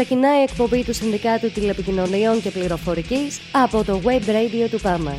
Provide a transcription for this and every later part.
Ξεκινάει η εκπομπή του Συνδικάτου Τηλεπικοινωνιών και Πληροφορικής από το Web Radio του ΠΑΜΕ.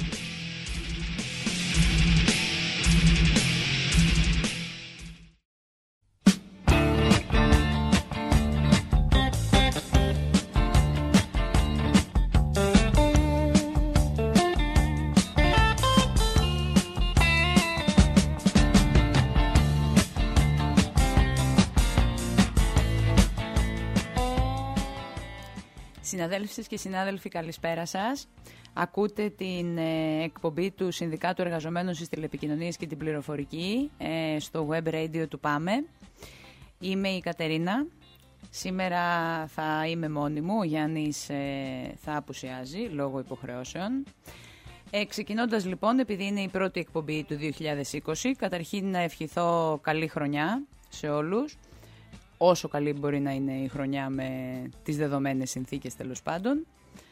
Συναδέλφοι και συνάδελφοι, καλησπέρα σας. Ακούτε την εκπομπή του Συνδικάτου Εργαζομένων στις Τηλεπικοινωνίες και την Πληροφορική στο Web Radio του ΠΑΜΕ. Είμαι η Κατερίνα. Σήμερα θα είμαι μόνη μου, ο Γιάννης θα απουσιάζει λόγω υποχρεώσεων. Ξεκινώντας λοιπόν, επειδή είναι η πρώτη εκπομπή του 2020, καταρχήν να ευχηθώ καλή χρονιά σε όλους. Όσο καλή μπορεί να είναι η χρονιά με τις δεδομένες συνθήκες τέλος πάντων.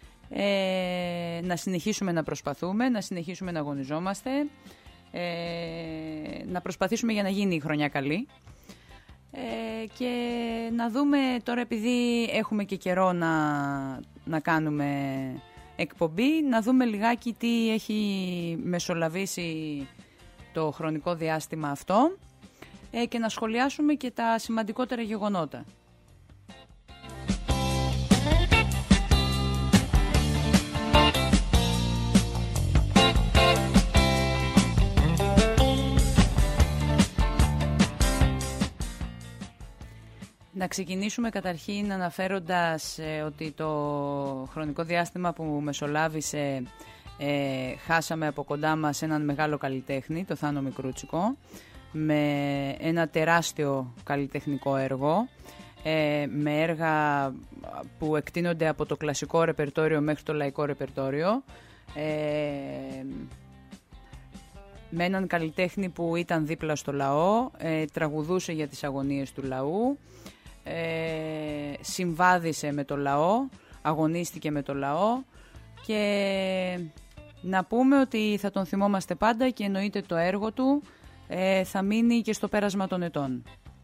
Να συνεχίσουμε να προσπαθούμε, να συνεχίσουμε να αγωνιζόμαστε, να προσπαθήσουμε για να γίνει η χρονιά καλή. Και να δούμε τώρα, επειδή έχουμε και καιρό να κάνουμε εκπομπή, να δούμε λιγάκι τι έχει μεσολαβήσει το χρονικό διάστημα αυτό. Και να σχολιάσουμε και τα σημαντικότερα γεγονότα. Να ξεκινήσουμε καταρχήν αναφέροντας ότι το χρονικό διάστημα που μεσολάβησε χάσαμε από κοντά μας έναν μεγάλο καλλιτέχνη, το Θάνο Μικρούτσικο, με ένα τεράστιο καλλιτεχνικό έργο, με έργα που εκτείνονται από το κλασικό ρεπερτόριο μέχρι το λαϊκό ρεπερτόριο, με έναν καλλιτέχνη που ήταν δίπλα στο λαό, τραγουδούσε για τις αγωνίες του λαού, συμβάδισε με το λαό, αγωνίστηκε με το λαό και να πούμε ότι θα τον θυμόμαστε πάντα και εννοείται το έργο του θα μείνει και στο πέρασμα των ετών.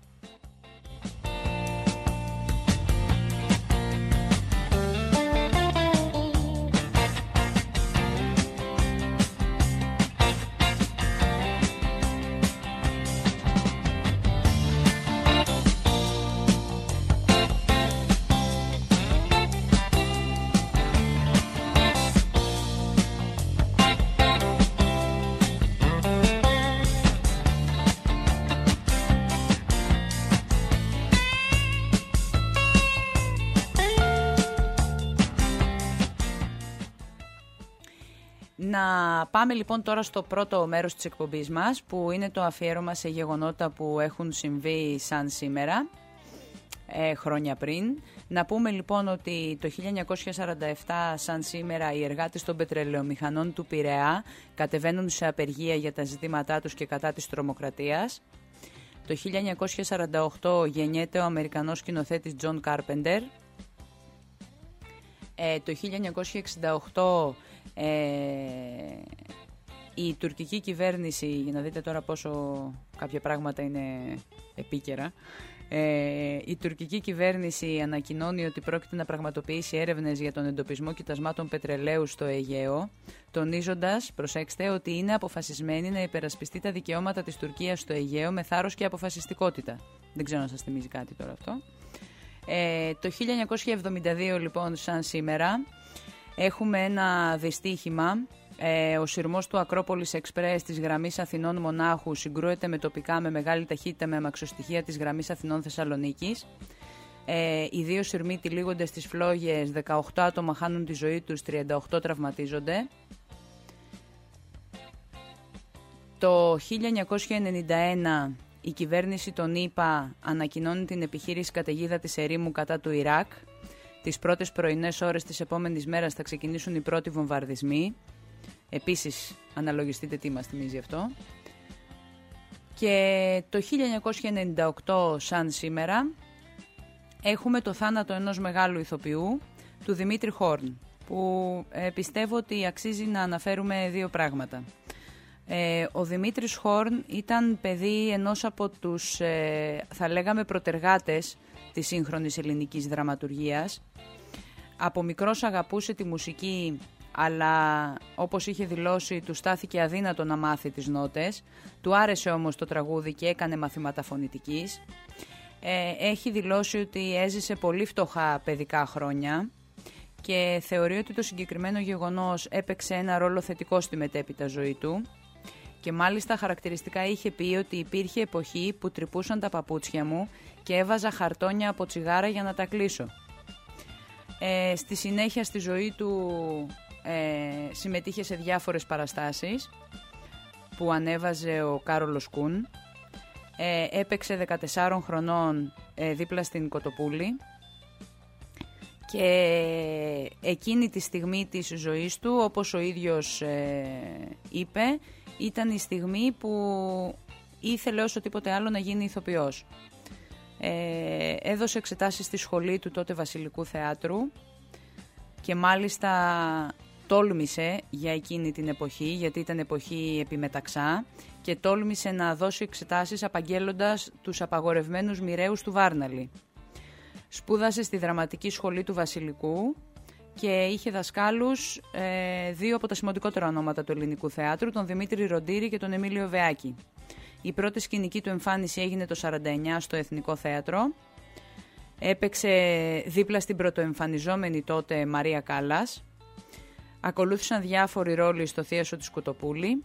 Να πάμε λοιπόν τώρα στο πρώτο μέρος της εκπομπής μας, που είναι το αφιέρωμα σε γεγονότα που έχουν συμβεί σαν σήμερα, χρόνια πριν. Να πούμε λοιπόν ότι το 1947 σαν σήμερα οι εργάτες των πετρελαιομηχανών του Πειραιά κατεβαίνουν σε απεργία για τα ζητήματά τους και κατά της τρομοκρατίας. Το 1948 γεννιέται ο Αμερικανός σκηνοθέτης Τζον Κάρπεντερ. Το 1968 η τουρκική κυβέρνηση, για να δείτε τώρα πόσο κάποια πράγματα είναι επίκαιρα, η τουρκική κυβέρνηση ανακοινώνει ότι πρόκειται να πραγματοποιήσει έρευνες για τον εντοπισμό κοιτασμάτων πετρελαίου στο Αιγαίο, τονίζοντας, προσέξτε, ότι είναι αποφασισμένη να υπερασπιστεί τα δικαιώματα της Τουρκίας στο Αιγαίο με θάρρος και αποφασιστικότητα. Δεν ξέρω αν σας θυμίζει κάτι τώρα αυτό. Το 1972 λοιπόν σαν σήμερα έχουμε ένα δυστύχημα. Ο σειρμός του Ακρόπολης Εξπρές της γραμμής Αθηνών Μονάχου συγκρούεται με τοπικά με μεγάλη ταχύτητα με αμαξοστοιχεία της γραμμής Αθηνών Θεσσαλονίκης. Οι δύο σειρμοί τυλίγονται στις φλόγες, 18 άτομα χάνουν τη ζωή τους, 38 τραυματίζονται. Το 1991 η κυβέρνηση των ΗΠΑ ανακοινώνει την επιχείρηση καταιγίδα της ερήμου κατά του Ιράκ. Τις πρώτες πρωινές ώρες της επόμενης μέρας θα ξεκινήσουν οι πρώτοι βομβαρδισμοί. Επίσης, αναλογιστείτε τι μας θυμίζει αυτό. Και το 1998, σαν σήμερα, έχουμε το θάνατο ενός μεγάλου ηθοποιού, του Δημήτρη Χόρν, που πιστεύω ότι αξίζει να αναφέρουμε δύο πράγματα. Ο Δημήτρης Χόρν ήταν παιδί ενός από τους, θα λέγαμε, προτεργάτες της σύγχρονης ελληνικής δραματουργίας. Από μικρός αγαπούσε τη μουσική, αλλά όπως είχε δηλώσει του στάθηκε αδύνατο να μάθει τις νότες. Του άρεσε όμως το τραγούδι και έκανε μαθήματα φωνητικής. Έχει δηλώσει ότι έζησε πολύ φτωχά παιδικά χρόνια και θεωρεί ότι το συγκεκριμένο γεγονός έπαιξε ένα ρόλο θετικό στη μετέπειτα ζωή του. Και μάλιστα χαρακτηριστικά είχε πει ότι υπήρχε εποχή που τρυπούσαν τα παπούτσια μου και έβαζα χαρτόνια από τσιγάρα για να τα κλείσω. Στη συνέχεια στη ζωή του συμμετείχε σε διάφορες παραστάσεις που ανέβαζε ο Κάρολος Κουν. Έπαιξε 14 χρονών δίπλα στην Κοτοπούλη και εκείνη τη στιγμή της ζωής του, όπως ο ίδιος είπε, ήταν η στιγμή που ήθελε όσο τίποτε άλλο να γίνει ηθοποιός. Έδωσε εξετάσεις στη σχολή του τότε Βασιλικού Θεάτρου και μάλιστα τόλμησε για εκείνη την εποχή, γιατί ήταν εποχή επιμεταξά, και τόλμησε να δώσει εξετάσεις απαγγέλλοντας τους απαγορευμένους μοιραίους του Βάρναλη. Σπούδασε στη δραματική σχολή του Βασιλικού και είχε δασκάλους δύο από τα σημαντικότερα ονόματα του ελληνικού θεάτρου, τον Δημήτρη Ροντήρη και τον Εμίλιο Βεάκη. Η πρώτη σκηνική του εμφάνιση έγινε το 1949 στο Εθνικό Θέατρο. Έπαιξε δίπλα στην πρωτοεμφανιζόμενη τότε Μαρία Κάλλας. Ακολούθησαν διάφοροι ρόλοι στο Θίασο της Κοτοπούλη.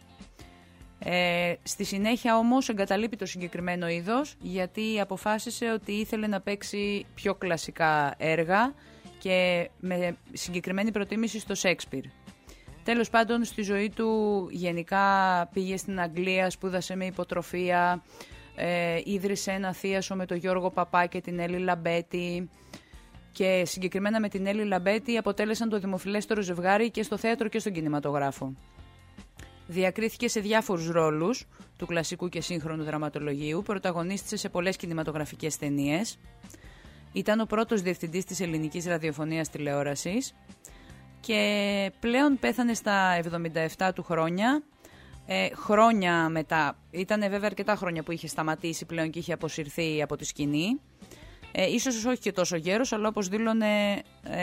Στη συνέχεια όμως εγκαταλείπει το συγκεκριμένο είδος, γιατί αποφάσισε ότι ήθελε να παίξει πιο κλασικά έργα και με συγκεκριμένη προτίμηση στο Σέξπιρ. Τέλος πάντων, στη ζωή του γενικά πήγε στην Αγγλία, σπούδασε με υποτροφία, ίδρυσε ένα θίασο με τον Γιώργο Παπά και την Έλλη Λαμπέτη, και συγκεκριμένα με την Έλλη Λαμπέτη αποτέλεσαν το δημοφιλέστερο ζευγάρι και στο θέατρο και στον κινηματογράφο. Διακρίθηκε σε διάφορους ρόλους του κλασικού και σύγχρονου δραματολογίου, πρωταγωνίστησε σε πολλές κινηματογραφικές ταινίες, ήταν ο πρώτος διευθυντής της ελληνικής ραδιοφωνίας τηλεόρασης και πλέον πέθανε στα 77 του χρόνια. Χρόνια μετά, ήταν βέβαια αρκετά χρόνια που είχε σταματήσει πλέον και είχε αποσυρθεί από τη σκηνή. Ίσως όχι και τόσο γέρος, αλλά όπως δήλωνε,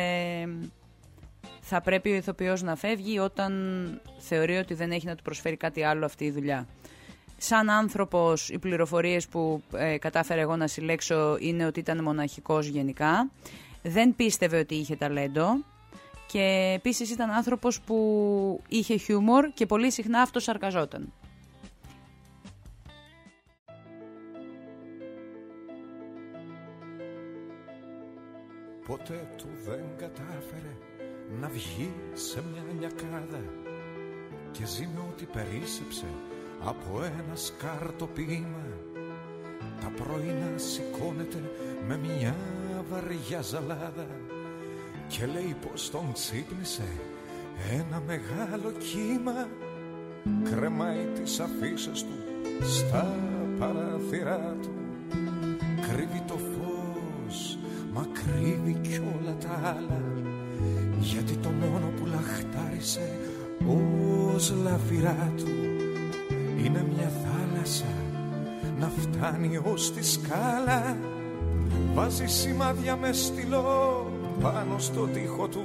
θα πρέπει ο ηθοποιός να φεύγει όταν θεωρεί ότι δεν έχει να του προσφέρει κάτι άλλο αυτή η δουλειά. Σαν άνθρωπος, οι πληροφορίες που κατάφερα εγώ να συλλέξω είναι ότι ήταν μοναχικός γενικά. Δεν πίστευε ότι είχε ταλέντο και επίσης ήταν άνθρωπος που είχε χιούμορ και πολύ συχνά αυτοσαρκαζόταν. Ποτέ του δεν κατάφερε να βγει σε μια λιακάδα και ζει με ό,τι περίσσεψε από ένα σκάρτο ποίημα. Τα πρωινά σηκώνεται με μια βαριά ζαλάδα και λέει πως τον ξύπνησε ένα μεγάλο κύμα. Κρεμάει τις αφίσες του στα παράθυρά του, κρύβει το φως, μα κρύβει κι όλα τα άλλα, γιατί το μόνο που λαχτάρισε ως λαβυρά του είναι μια θάλασσα να φτάνει ως τη σκάλα. Βάζει σημάδια με στυλό πάνω στο τοίχο του,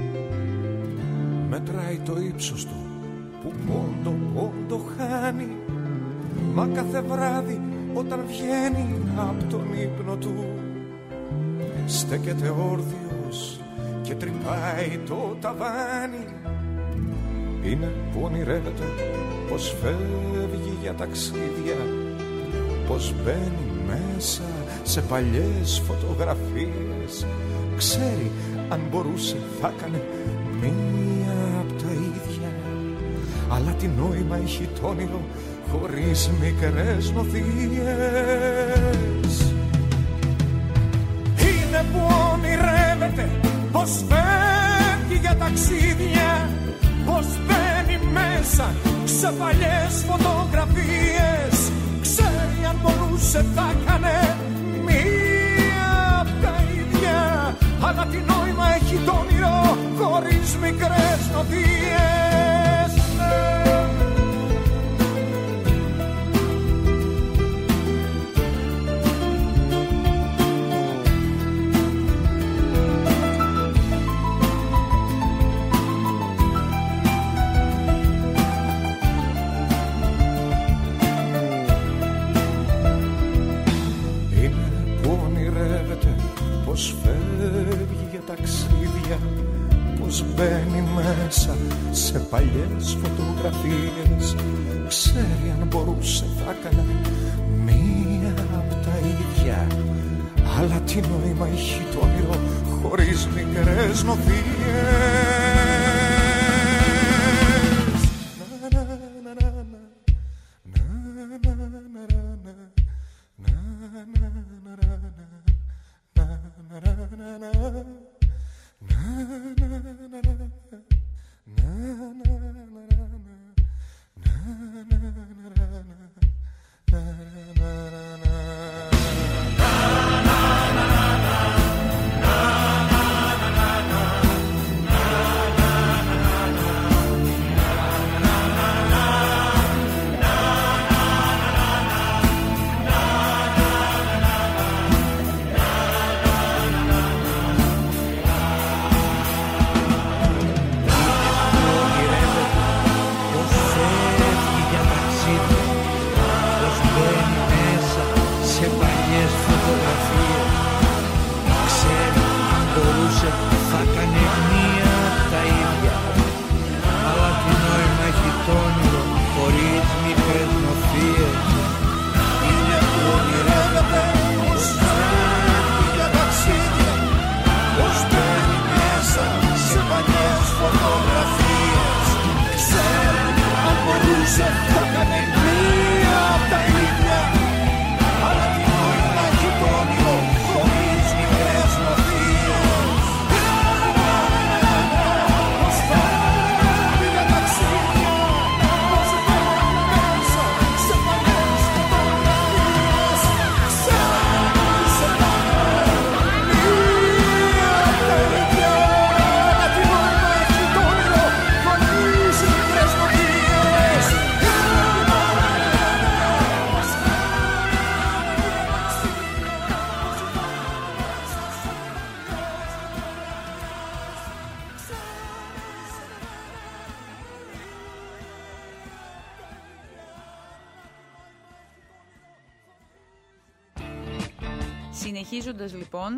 μετράει το ύψος του που πόντο χάνει, μα κάθε βράδυ όταν βγαίνει από τον ύπνο του στέκεται όρθιος και τρυπάει το ταβάνι. Είναι που ονειρεύεται πως φεύγει για ταξίδια, πως μπαίνει μέσα σε παλιές φωτογραφίες. Ξέρει αν μπορούσε θα έκανε μία απ' τα ίδια, αλλά τι νόημα έχει το όνειρο χωρίς μικρές νοθείες. Είναι που ονειρεύεται πως φεύγει για ταξίδια, πως μπαίνει μέσα σε παλιές φωτογραφίες. Ξέρει αν μπορούσε θα έκανε μία απ' τα ίδια, αλλά τι νόημα έχει το όνειρο χωρίς μικρές νοθείες. σε παλιές φωτογραφίες. Ξέρει αν μπορούσε θα έκανε μία απ' τα ίδια. Αλλά τι νόημα έχει το όνειρο χωρίς μικρές νοθείες. Συνεχίζοντας λοιπόν,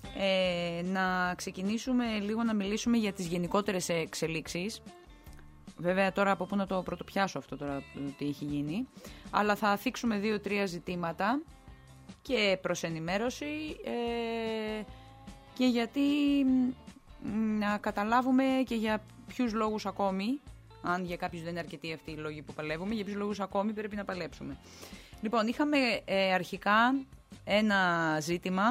να ξεκινήσουμε λίγο να μιλήσουμε για τις γενικότερες εξελίξεις. Βέβαια τώρα από πού να το πρωτοπιάσω αυτό τώρα τι έχει γίνει. Αλλά θα θίξουμε 2-3 ζητήματα και προς ενημέρωση και γιατί να καταλάβουμε και για ποιους λόγους ακόμη, αν για κάποιους δεν είναι αρκετοί αυτοί οι λόγοι που παλεύουμε, για ποιους λόγους ακόμη πρέπει να παλέψουμε. Λοιπόν, είχαμε αρχικά ένα ζήτημα,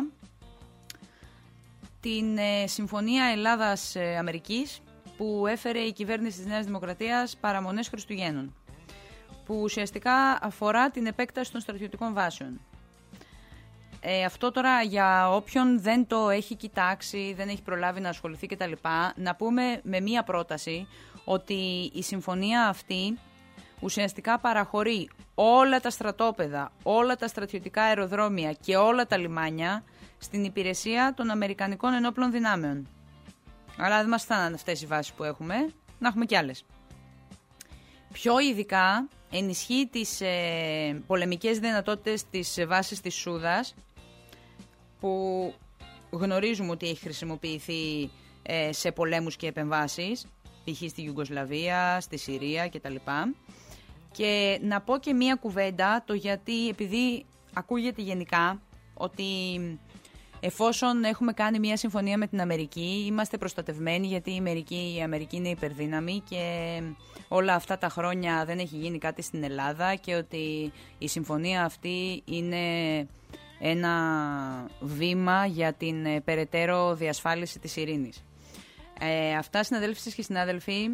την Συμφωνία Ελλάδας-Αμερικής που έφερε η κυβέρνηση της Νέας Δημοκρατίας παραμονές Χριστουγέννων, που ουσιαστικά αφορά την επέκταση των στρατιωτικών βάσεων. Αυτό τώρα για όποιον δεν το έχει κοιτάξει, δεν έχει προλάβει να ασχοληθεί κτλ. Να πούμε με μία πρόταση ότι η συμφωνία αυτή ουσιαστικά παραχωρεί όλα τα στρατόπεδα, όλα τα στρατιωτικά αεροδρόμια και όλα τα λιμάνια στην υπηρεσία των Αμερικανικών Ενόπλων Δυνάμεων. Αλλά δεν μας φτάνουν αυτές οι βάσεις που έχουμε, να έχουμε κι άλλες. Πιο ειδικά ενισχύει τις πολεμικές δυνατότητες της βάσης της Σούδας, που γνωρίζουμε ότι έχει χρησιμοποιηθεί σε πολέμους και επεμβάσεις, π.χ. στη Ιουγκοσλαβία, στη Συρία κτλ. Και να πω και μία κουβέντα, το γιατί, επειδή ακούγεται γενικά ότι εφόσον έχουμε κάνει μία συμφωνία με την Αμερική, είμαστε προστατευμένοι γιατί η Αμερική είναι υπερδύναμη και όλα αυτά τα χρόνια δεν έχει γίνει κάτι στην Ελλάδα και ότι η συμφωνία αυτή είναι ένα βήμα για την περαιτέρω διασφάλιση της ειρήνης. Αυτά, συναδέλφοι και συνάδελφοι,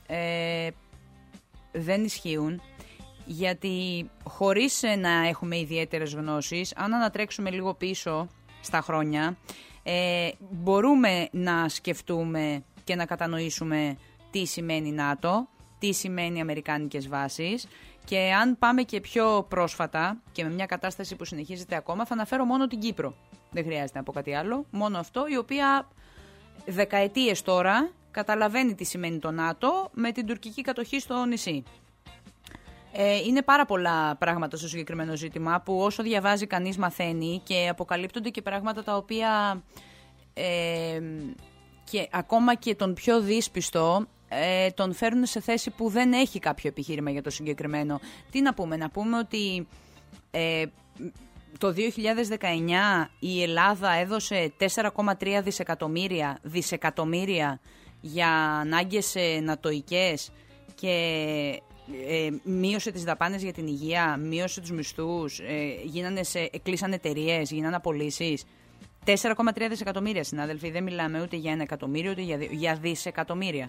δεν ισχύουν, γιατί χωρίς να έχουμε ιδιαίτερες γνώσεις, αν ανατρέξουμε λίγο πίσω στα χρόνια, μπορούμε να σκεφτούμε και να κατανοήσουμε τι σημαίνει ΝΑΤΟ, τι σημαίνει αμερικάνικες βάσεις, και αν πάμε και πιο πρόσφατα και με μια κατάσταση που συνεχίζεται ακόμα, θα αναφέρω μόνο την Κύπρο. Δεν χρειάζεται να πω κάτι άλλο, μόνο αυτό, η οποία δεκαετίες τώρα καταλαβαίνει τι σημαίνει το ΝΑΤΟ με την τουρκική κατοχή στο νησί. Είναι πάρα πολλά πράγματα στο συγκεκριμένο ζήτημα που όσο διαβάζει κανείς μαθαίνει, και αποκαλύπτονται και πράγματα τα οποία και ακόμα και τον πιο δύσπιστο τον φέρνουν σε θέση που δεν έχει κάποιο επιχείρημα για το συγκεκριμένο. Τι να πούμε ότι το 2019 η Ελλάδα έδωσε 4,3 δισεκατομμύρια για ανάγκες νατοικές και μείωσε τις δαπάνες για την υγεία, μείωσε τους μισθούς, κλείσαν εταιρείες, γίνανε απολύσεις. 4,3 δισεκατομμύρια, συνάδελφοι, δεν μιλάμε ούτε για 1 εκατομμύριο, ούτε για δισεκατομμύρια.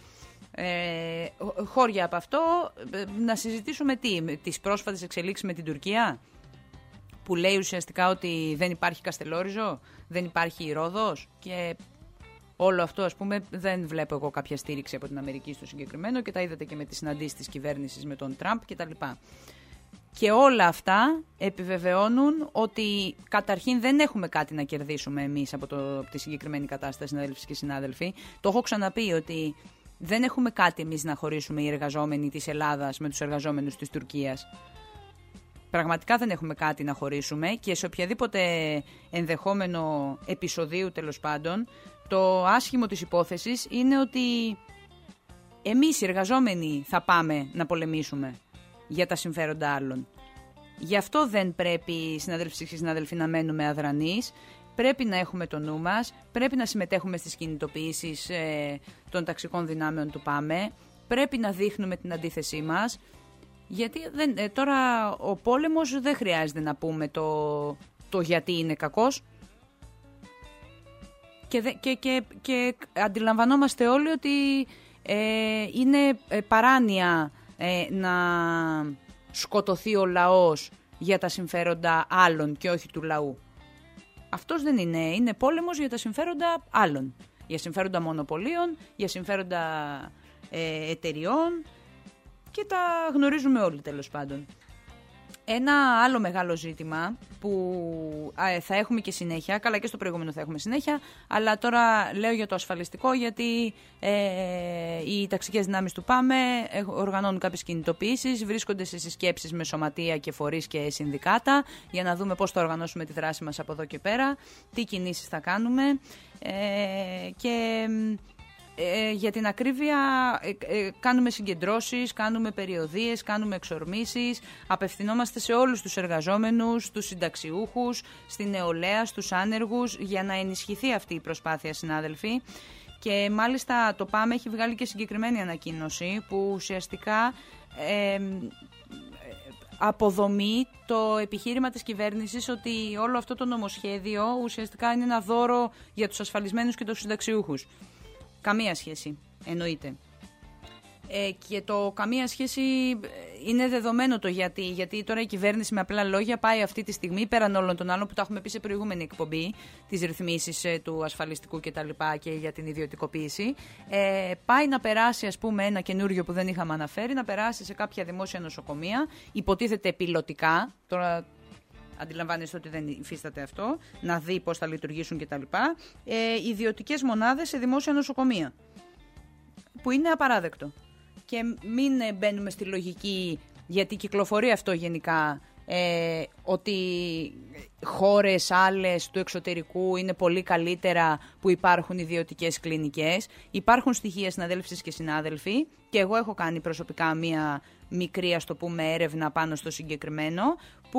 Χώρια από αυτό, να συζητήσουμε τις πρόσφατες εξελίξεις με την Τουρκία, που λέει ουσιαστικά ότι δεν υπάρχει Καστελόριζο, δεν υπάρχει η Ρόδος και όλο αυτό, ας πούμε, δεν βλέπω εγώ κάποια στήριξη από την Αμερική στο συγκεκριμένο και τα είδατε και με τις συναντήσεις της κυβέρνησης με τον Τραμπ κτλ. Και όλα αυτά επιβεβαιώνουν ότι καταρχήν δεν έχουμε κάτι να κερδίσουμε εμείς από τη συγκεκριμένη κατάσταση, συνάδελφοι και συνάδελφοι. Το έχω ξαναπεί ότι δεν έχουμε κάτι εμείς να χωρίσουμε οι εργαζόμενοι της Ελλάδας με τους εργαζόμενους της Τουρκίας. Πραγματικά δεν έχουμε κάτι να χωρίσουμε και σε οποιαδήποτε ενδεχόμενο επεισοδίου, τέλος πάντων, το άσχημο της υπόθεσης είναι ότι εμείς οι εργαζόμενοι θα πάμε να πολεμήσουμε για τα συμφέροντα άλλων. Γι' αυτό δεν πρέπει, συναδέλφοι και συνάδελφοι, να μένουμε αδρανείς. Πρέπει να έχουμε το νου μας, πρέπει να συμμετέχουμε στις κινητοποιήσεις των ταξικών δυνάμεων του ΠΑΜΕ, πρέπει να δείχνουμε την αντίθεσή μας, γιατί τώρα ο πόλεμος δεν χρειάζεται να πούμε το γιατί είναι κακός. Και αντιλαμβανόμαστε όλοι ότι είναι παράνοια να σκοτωθεί ο λαός για τα συμφέροντα άλλων και όχι του λαού. Αυτός δεν είναι πόλεμος για τα συμφέροντα άλλων. Για συμφέροντα μονοπωλίων, για συμφέροντα εταιριών και τα γνωρίζουμε όλοι, τέλος πάντων. Ένα άλλο μεγάλο ζήτημα που θα έχουμε και συνέχεια, καλά και στο προηγούμενο θα έχουμε συνέχεια, αλλά τώρα λέω για το ασφαλιστικό γιατί οι ταξικές δυνάμεις του ΠΑΜΕ οργανώνουν κάποιες κινητοποιήσεις, βρίσκονται σε συσκέψεις με σωματεία και φορείς και συνδικάτα για να δούμε πώς θα οργανώσουμε τη δράση μας από εδώ και πέρα, τι κινήσεις θα κάνουμε και... για την ακρίβεια κάνουμε συγκεντρώσεις, κάνουμε περιοδίες, κάνουμε εξορμήσεις, απευθυνόμαστε σε όλους τους εργαζόμενους, τους συνταξιούχους, στην νεολαία, στους άνεργους για να ενισχυθεί αυτή η προσπάθεια, συνάδελφοι. Και μάλιστα το ΠΑΜΕ έχει βγάλει και συγκεκριμένη ανακοίνωση που ουσιαστικά αποδομεί το επιχείρημα της κυβέρνησης ότι όλο αυτό το νομοσχέδιο ουσιαστικά είναι ένα δώρο για τους ασφαλισμένους και τους συνταξιούχους. Καμία σχέση, εννοείται. Και το καμία σχέση είναι δεδομένο το γιατί τώρα η κυβέρνηση με απλά λόγια πάει αυτή τη στιγμή, πέραν όλων των άλλων που τα έχουμε πει σε προηγούμενη εκπομπή, τις ρυθμίσεις του ασφαλιστικού και τα λοιπά και για την ιδιωτικοποίηση, πάει να περάσει, ας πούμε, ένα καινούριο που δεν είχαμε αναφέρει, να περάσει σε κάποια δημόσια νοσοκομεία, υποτίθεται πιλωτικά, τώρα αντιλαμβάνεστε ότι δεν υφίσταται αυτό, να δει πώς θα λειτουργήσουν κτλ. Ιδιωτικές μονάδες σε δημόσια νοσοκομεία, που είναι απαράδεκτο. Και μην μπαίνουμε στη λογική, γιατί κυκλοφορεί αυτό γενικά, ότι χώρες άλλες του εξωτερικού είναι πολύ καλύτερα που υπάρχουν ιδιωτικές κλινικές. Υπάρχουν στοιχεία, συναδέλφοι και συνάδελφοι, και εγώ έχω κάνει προσωπικά μία μικρή, ας το πούμε, έρευνα πάνω στο συγκεκριμένο, που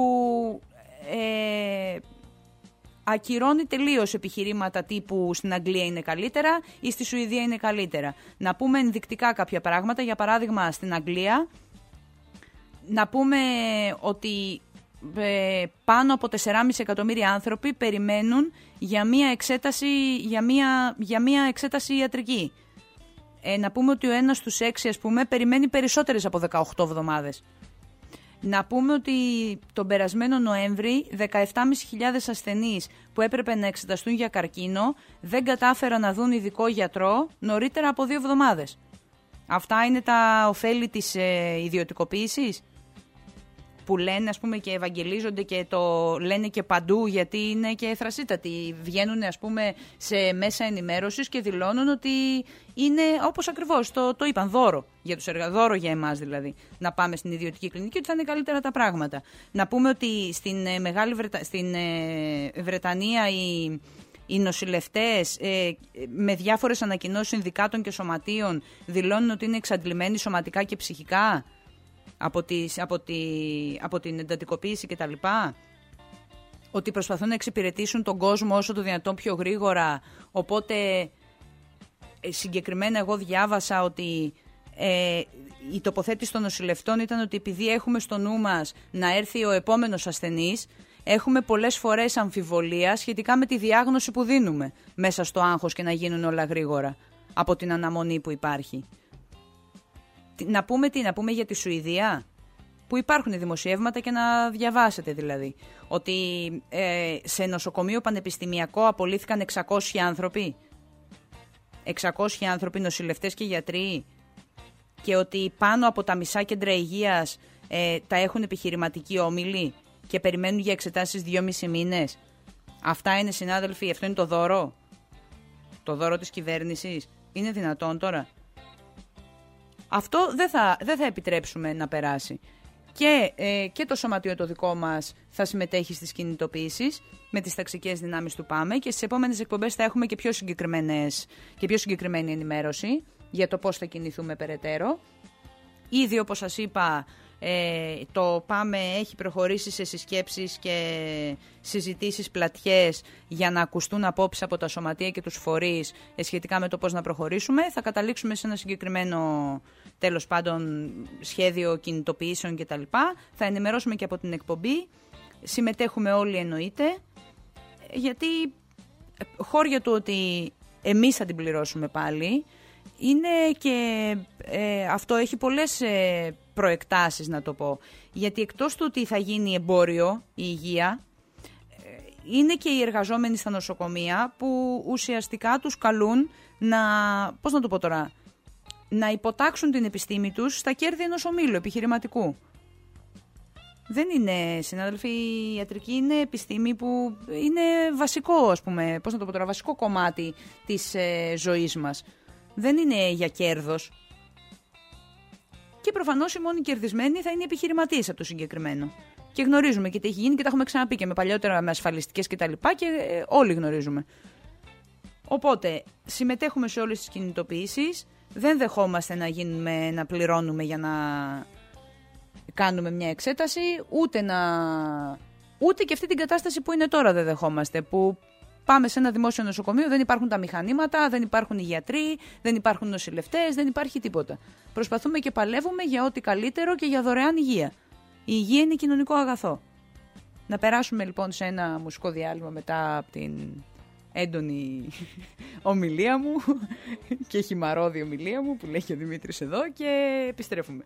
ακυρώνει τελείως επιχειρήματα τύπου στην Αγγλία είναι καλύτερα ή στη Σουηδία είναι καλύτερα. Να πούμε ενδεικτικά κάποια πράγματα, για παράδειγμα στην Αγγλία, να πούμε ότι πάνω από 4,5 εκατομμύρια άνθρωποι περιμένουν για μία εξέταση ιατρική. Να πούμε ότι ο ένας στους 6, ας πούμε, περιμένει περισσότερες από 18 εβδομάδες. Να πούμε ότι τον περασμένο Νοέμβρη 17.500 ασθενείς που έπρεπε να εξεταστούν για καρκίνο δεν κατάφεραν να δουν ειδικό γιατρό νωρίτερα από 2 εβδομάδες. Αυτά είναι τα ωφέλη της ιδιωτικοποίησης που λένε, ας πούμε, και ευαγγελίζονται και το λένε και παντού, γιατί είναι και θρασίτατοι. Βγαίνουν, ας πούμε, σε μέσα ενημέρωσης και δηλώνουν ότι είναι όπως ακριβώς το είπαν, δώρο για τους δώρο για εμάς δηλαδή, να πάμε στην ιδιωτική κλινική, ότι θα είναι καλύτερα τα πράγματα. Να πούμε ότι στην Βρετανία Οι νοσηλευτές με διάφορες ανακοινώσεις συνδικάτων και σωματείων δηλώνουν ότι είναι εξαντλημένοι σωματικά και ψυχικά από την εντατικοποίηση κτλ. Ότι προσπαθούν να εξυπηρετήσουν τον κόσμο όσο το δυνατόν πιο γρήγορα. Οπότε συγκεκριμένα εγώ διάβασα ότι η τοποθέτηση των νοσηλευτών ήταν ότι επειδή έχουμε στο νου μας να έρθει ο επόμενος ασθενής, έχουμε πολλές φορές αμφιβολία σχετικά με τη διάγνωση που δίνουμε μέσα στο άγχος και να γίνουν όλα γρήγορα από την αναμονή που υπάρχει. Να πούμε για τη Σουηδία, που υπάρχουν δημοσιεύματα και να διαβάσετε δηλαδή, ότι σε νοσοκομείο πανεπιστημιακό απολύθηκαν 600 άνθρωποι. 600 άνθρωποι, νοσηλευτές και γιατροί, και ότι πάνω από τα μισά κέντρα υγείας τα έχουν επιχειρηματικοί όμιλοι και περιμένουν για εξετάσεις 2,5 μήνες. Αυτά είναι, συνάδελφοι, αυτό είναι το δώρο. Το δώρο της κυβέρνησης. Είναι δυνατόν τώρα? Αυτό δεν θα επιτρέψουμε να περάσει. Και το σωματείο το δικό μας θα συμμετέχει στις κινητοποιήσεις με τις ταξικές δυνάμεις του ΠΑΜΕ, και στις επόμενες εκπομπές θα έχουμε και πιο συγκεκριμένη ενημέρωση για το πώς θα κινηθούμε περαιτέρω. Ήδη, όπως σας είπα, το ΠΑΜΕ έχει προχωρήσει σε συσκέψεις και συζητήσεις πλατιές για να ακουστούν απόψεις από τα σωματεία και τους φορείς σχετικά με το πώς να προχωρήσουμε. Θα καταλήξουμε σε ένα συγκεκριμένο, τέλος πάντων, σχέδιο κινητοποιήσεων κτλ. Θα ενημερώσουμε και από την εκπομπή. Συμμετέχουμε όλοι, εννοείται, γιατί χώρια του ότι εμείς θα την πληρώσουμε πάλι είναι και αυτό έχει πολλές προεκτάσεις, να το πω. Γιατί εκτός του ότι θα γίνει εμπόριο η υγεία, είναι και οι εργαζόμενοι στα νοσοκομεία που ουσιαστικά τους καλούν να υποτάξουν την επιστήμη τους στα κέρδη ενός ομίλου επιχειρηματικού. Δεν είναι, συνάδελφοι, η ιατρική είναι επιστήμη που είναι βασικό, βασικό κομμάτι της ζωής μας. Δεν είναι για κέρδος. Και προφανώς οι μόνοι κερδισμένοι θα είναι οι επιχειρηματίες από το συγκεκριμένο. Και γνωρίζουμε και τι έχει γίνει και τα έχουμε ξαναπεί και με παλιότερα με ασφαλιστικές κτλ. Και όλοι γνωρίζουμε. Οπότε συμμετέχουμε σε όλες τις κινητοποιήσεις. Δεν δεχόμαστε να πληρώνουμε για να κάνουμε μια εξέταση, ούτε και αυτή την κατάσταση που είναι τώρα δεν δεχόμαστε, που πάμε σε ένα δημόσιο νοσοκομείο, δεν υπάρχουν τα μηχανήματα, δεν υπάρχουν οι γιατροί, δεν υπάρχουν νοσηλευτές, δεν υπάρχει τίποτα. Προσπαθούμε και παλεύουμε για ό,τι καλύτερο και για δωρεάν υγεία. Η υγεία είναι κοινωνικό αγαθό. Να περάσουμε λοιπόν σε ένα μουσικό διάλειμμα μετά από την έντονη ομιλία μου και χυμαρώδη ομιλία μου που λέει και ο Δημήτρης εδώ, και επιστρέφουμε.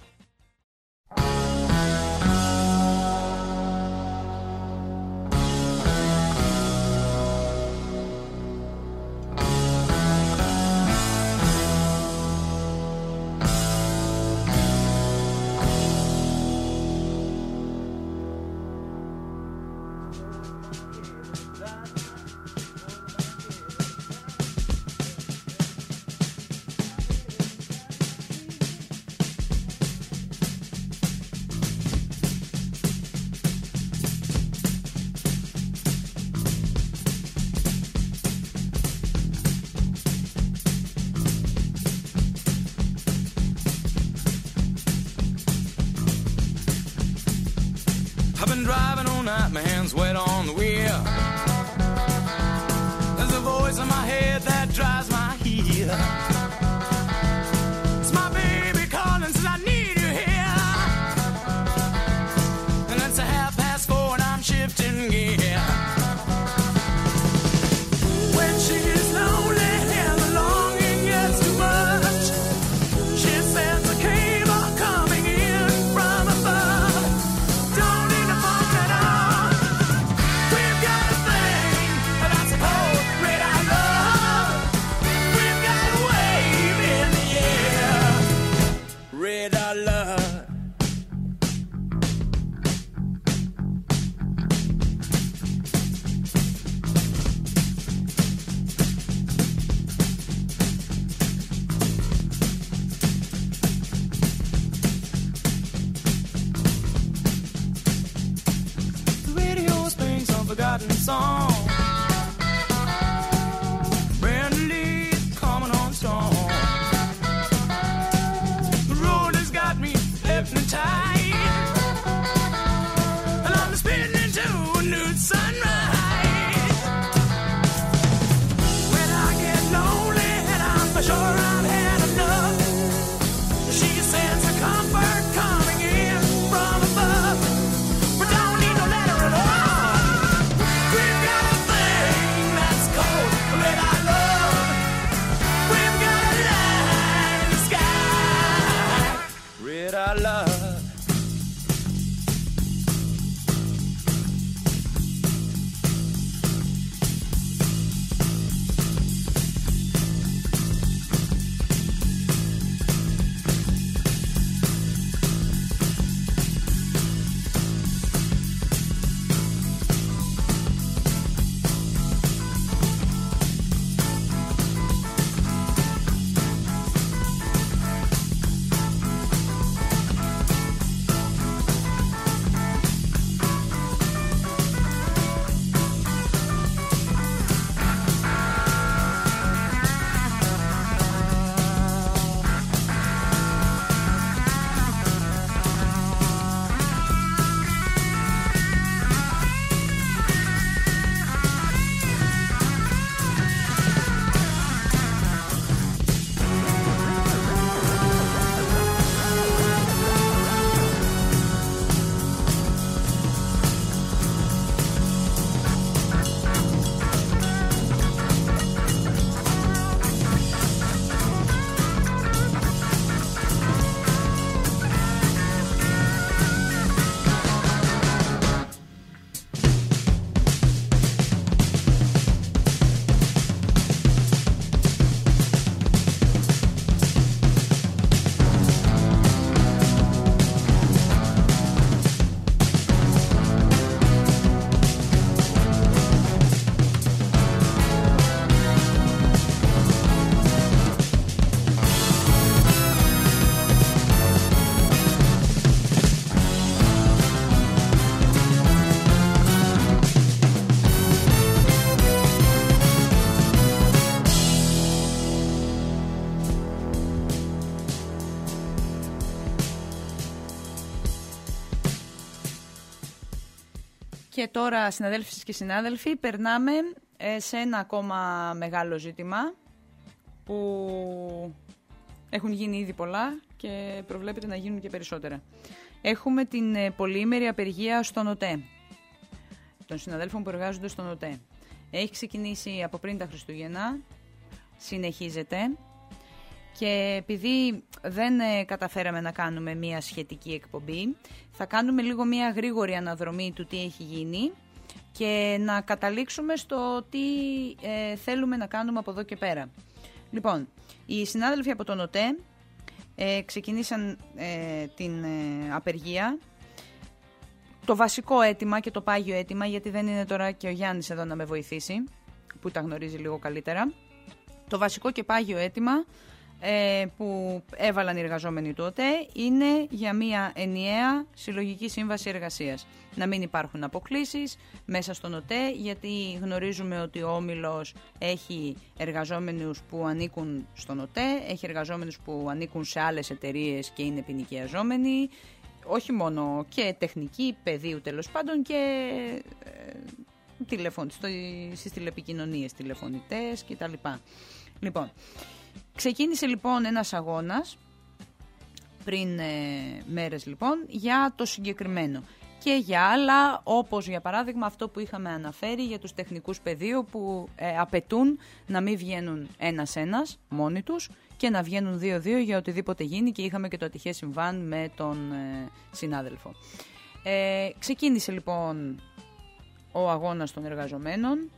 I've been driving all night, my hands wet on the wheel. There's a voice in my head that drives my heel. It's my baby calling, says I need you here. And it's 4:30 and I'm shifting gear. When she's lonely and the longing gets too much, she says the cable coming in from above. Don't need to bump it on. We've got a thing that's called red eye love. We've got a wave in the air. Red eye love. The radio springs some forgotten song. Και τώρα, συναδέλφοι και συνάδελφοι, περνάμε σε ένα ακόμα μεγάλο ζήτημα που έχουν γίνει ήδη πολλά και προβλέπεται να γίνουν και περισσότερα. Έχουμε την πολυήμερη απεργία στον ΟΤΕ, των συναδέλφων που εργάζονται στον ΟΤΕ. Έχει ξεκινήσει από πριν τα Χριστούγεννα, συνεχίζεται και επειδή δεν καταφέραμε να κάνουμε μια σχετική εκπομπή, θα κάνουμε λίγο μια γρήγορη αναδρομή του τι έχει γίνει και να καταλήξουμε στο τι θέλουμε να κάνουμε από εδώ και πέρα. Λοιπόν, οι συνάδελφοι από τον ΟΤΕ ξεκινήσαν την απεργία. Το βασικό αίτημα και το πάγιο αίτημα, γιατί δεν είναι τώρα και ο Γιάννης εδώ να με βοηθήσει, που τα γνωρίζει λίγο καλύτερα. Το βασικό και πάγιο αίτημα που έβαλαν οι εργαζόμενοι του ΟΤΕ είναι για μια ενιαία συλλογική σύμβαση εργασίας. Να μην υπάρχουν αποκλίσεις μέσα στον ΟΤΕ, γιατί γνωρίζουμε ότι ο Όμιλος έχει εργαζόμενους που ανήκουν στον ΟΤΕ, έχει εργαζόμενους που ανήκουν σε άλλες εταιρείες και είναι ποινικιαζόμενοι, όχι μόνο και τεχνική, πεδίου τέλος πάντων και στις τηλεπικοινωνίες, τηλεφωνητές κτλ. Λοιπόν, ξεκίνησε λοιπόν ένας αγώνας πριν μέρες λοιπόν για το συγκεκριμένο και για άλλα, όπως για παράδειγμα αυτό που είχαμε αναφέρει για τους τεχνικούς πεδίου που απαιτούν να μην βγαίνουν ένας-ένας μόνοι τους και να βγαίνουν 2-2 για οτιδήποτε γίνει, και είχαμε και το ατυχές συμβάν με τον συνάδελφο. Ξεκίνησε λοιπόν ο αγώνας των εργαζομένων.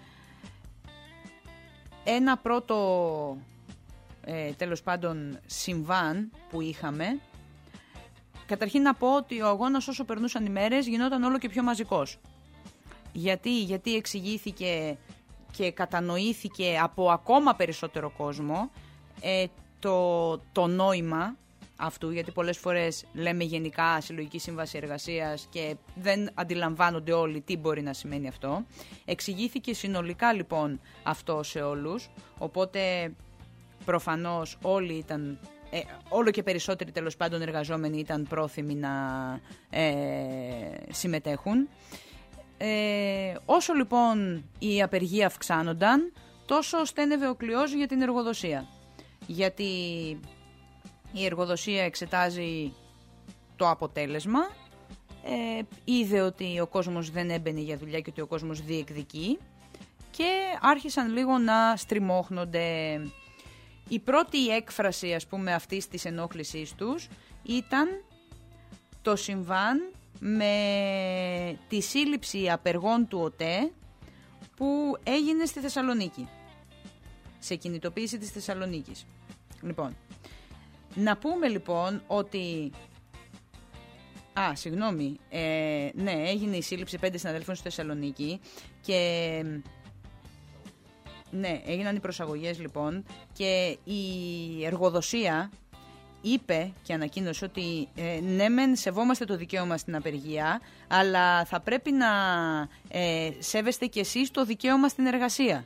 Ένα πρώτο τέλος πάντων συμβάν που είχαμε, καταρχήν να πω ότι ο αγώνας όσο περνούσαν οι μέρες γινόταν όλο και πιο μαζικός. Γιατί εξηγήθηκε και κατανοήθηκε από ακόμα περισσότερο κόσμο το νόημα αυτού, γιατί πολλές φορές λέμε γενικά συλλογική σύμβαση εργασίας και δεν αντιλαμβάνονται όλοι τι μπορεί να σημαίνει αυτό. Εξηγήθηκε συνολικά λοιπόν αυτό σε όλους, οπότε προφανώς όλοι ήταν, όλο και περισσότεροι τέλος πάντων εργαζόμενοι ήταν πρόθυμοι να συμμετέχουν. Όσο λοιπόν η απεργία αυξάνονταν, τόσο στένευε ο κλειός για την εργοδοσία. Γιατί η εργοδοσία εξετάζει το αποτέλεσμα, είδε ότι ο κόσμος δεν έμπαινε για δουλειά και ότι ο κόσμος διεκδικεί και άρχισαν λίγο να στριμώχνονται. Η πρώτη έκφραση, ας πούμε, αυτής της ενόχλησής τους ήταν το συμβάν με τη σύλληψη απεργών του ΟΤΕ που έγινε στη Θεσσαλονίκη, σε κινητοποίηση της Θεσσαλονίκης. Λοιπόν, να πούμε λοιπόν ότι... ναι, έγινε η σύλληψη 5 συναδελφών στη Θεσσαλονίκη και... Ναι, έγιναν οι προσαγωγές λοιπόν και η εργοδοσία είπε και ανακοίνωσε ότι ναι μεν σεβόμαστε το δικαίωμα στην απεργία, αλλά θα πρέπει να σέβεστε κι εσείς το δικαίωμα στην εργασία.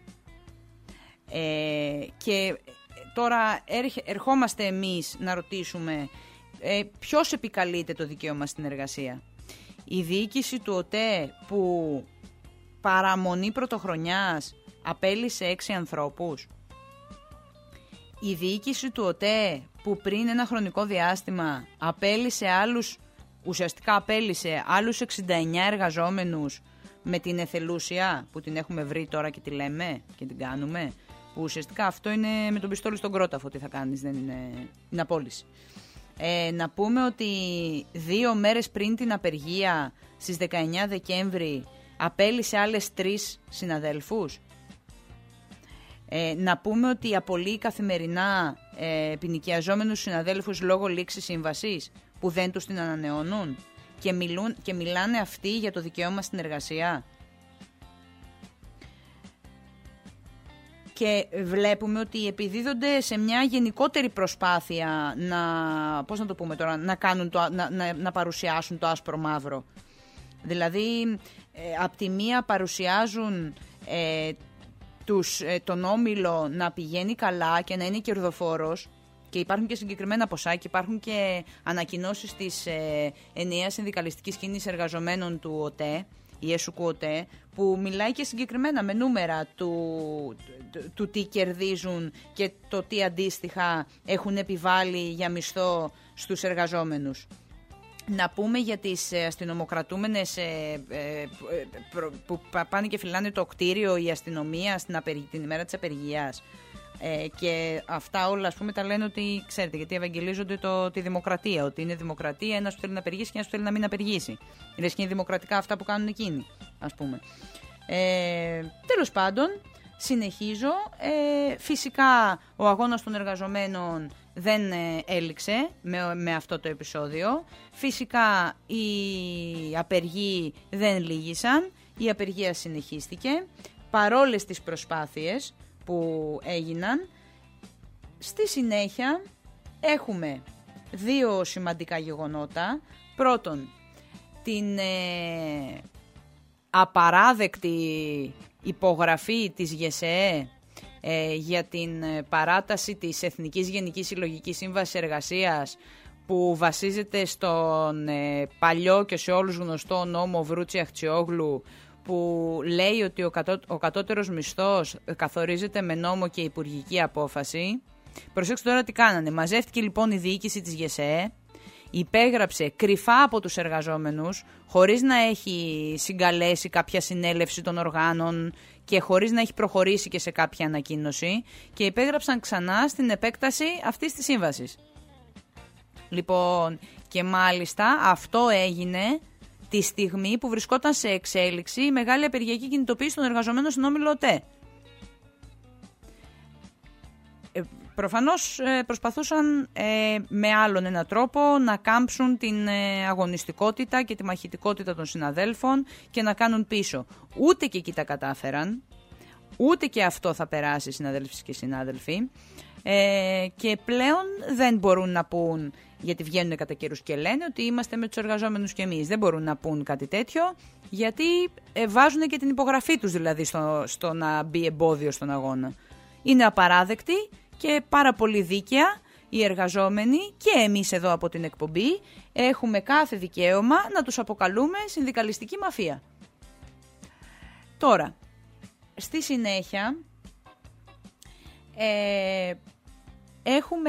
Και τώρα ερχόμαστε εμείς να ρωτήσουμε ποιος επικαλείται το δικαίωμα στην εργασία. Η διοίκηση του ΟΤΕ που παραμονή πρωτοχρονιάς απέλυσε 6 ανθρώπους. Η διοίκηση του ΟΤΕ που πριν ένα χρονικό διάστημα ουσιαστικά απέλυσε άλλους 69 εργαζόμενους με την εθελούσια που την έχουμε βρει τώρα και τη λέμε και την κάνουμε, που ουσιαστικά αυτό είναι με τον πιστόλι στον κρόταφο, τι θα κάνεις, δεν είναι απόλυση. Να πούμε ότι 2 μέρες πριν την απεργία, στις 19 Δεκέμβρη, απέλυσε άλλες 3 συναδέλφους. Να πούμε ότι απολύει καθημερινά ποινικιαζόμενους συναδέλφους λόγω λήξης σύμβασης που δεν τους την ανανεώνουν και μιλάνε αυτοί για το δικαίωμα στην εργασία. Και βλέπουμε ότι επιδίδονται σε μια γενικότερη προσπάθεια να παρουσιάσουν το άσπρο μαύρο. Δηλαδή, απ' τη μία παρουσιάζουν τον Όμιλο να πηγαίνει καλά και να είναι κερδοφόρος και υπάρχουν και συγκεκριμένα ποσά και υπάρχουν και ανακοινώσεις της ενιαίας συνδικαλιστικής κίνησης εργαζομένων του ΟΤΕ, η ΕΣΟΚΟΤΕ, που μιλάει και συγκεκριμένα με νούμερα του τι κερδίζουν και το τι αντίστοιχα έχουν επιβάλει για μισθό στους εργαζόμενους. Να πούμε για τις αστυνομοκρατούμενες που πάνε και φυλάνε το κτίριο η αστυνομία την ημέρα της απεργίας. Και αυτά όλα, ας πούμε, τα λένε ότι, ξέρετε, γιατί ευαγγελίζονται τη δημοκρατία. Ότι είναι δημοκρατία, ένας που θέλει να απεργήσει και ένας που θέλει να μην απεργήσει. Λες και είναι δημοκρατικά αυτά που κάνουν εκείνοι, ας πούμε. Τέλος πάντων, συνεχίζω. Φυσικά, ο αγώνας των εργαζομένων δεν έληξε με αυτό το επεισόδιο. Φυσικά, οι απεργοί δεν λύγησαν. Η απεργία συνεχίστηκε. Παρόλες τις προσπάθειες που έγιναν, στη συνέχεια έχουμε δύο σημαντικά γεγονότα. Πρώτον, την απαράδεκτη υπογραφή της ΓΕΣΕΕ για την παράταση της Εθνικής Γενικής Συλλογικής Σύμβασης Εργασίας, που βασίζεται στον παλιό και σε όλους γνωστό νόμο Βρούτσι Αχτσιόγλου, που λέει ότι ο κατώτερος μισθός καθορίζεται με νόμο και υπουργική απόφαση. Προσέξτε τώρα τι κάνανε. Μαζεύτηκε λοιπόν η διοίκηση της ΓΕΣΕΕ, υπέγραψε κρυφά από τους εργαζόμενους, χωρίς να έχει συγκαλέσει κάποια συνέλευση των οργάνων και χωρίς να έχει προχωρήσει και σε κάποια ανακοίνωση, και υπέγραψαν ξανά στην επέκταση αυτής της σύμβασης. Λοιπόν, και μάλιστα αυτό έγινε τη στιγμή που βρισκόταν σε εξέλιξη η μεγάλη απεργιακή κινητοποίηση των εργαζομένων στην Όμιλο ΟΤΕ. Προφανώς προσπαθούσαν με άλλον έναν τρόπο να κάμψουν την αγωνιστικότητα και τη μαχητικότητα των συναδέλφων και να πίσω. Ούτε και εκεί τα κατάφεραν, ούτε και αυτό θα περάσει, συναδέλφοι και συνάδελφοι. Και πλέον δεν μπορούν να πούν, γιατί βγαίνουν κατά καιρούς και λένε ότι είμαστε με τους εργαζόμενους και εμείς. Δεν μπορούν να πούν κάτι τέτοιο, γιατί βάζουν και την υπογραφή τους δηλαδή στο να μπει εμπόδιο στον αγώνα. Είναι απαράδεκτη και πάρα πολύ δίκαια οι εργαζόμενοι και εμείς εδώ από την εκπομπή έχουμε κάθε δικαίωμα να τους αποκαλούμε συνδικαλιστική μαφία. Τώρα, στη συνέχεια έχουμε